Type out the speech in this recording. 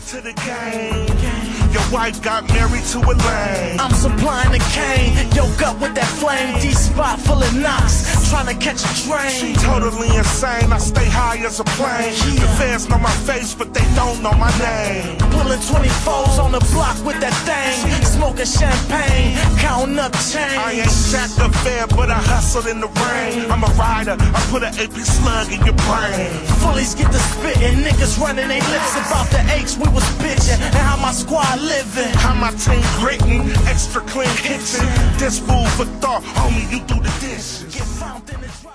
to the game. Your wife got married to a lame. I'm supplying the cane, yoke up with that flame. D-spot full of knocks, trying to catch a train. Totally insane, I stay high as a plane. The fans know my face, but they don't know my name. Pulling 24s on the block with that thing. Smoking champagne, counting up change. I ain't Jack the Fair, but I hustle in the rain. I'm a rider, I put an AP slug in your brain. Fullies get the spittin', niggas running they lips about the H we was bitchin', and how my squad living. How my team grittin', extra clean kitchen. This food for thought, homie, you do the dishes. Get found in the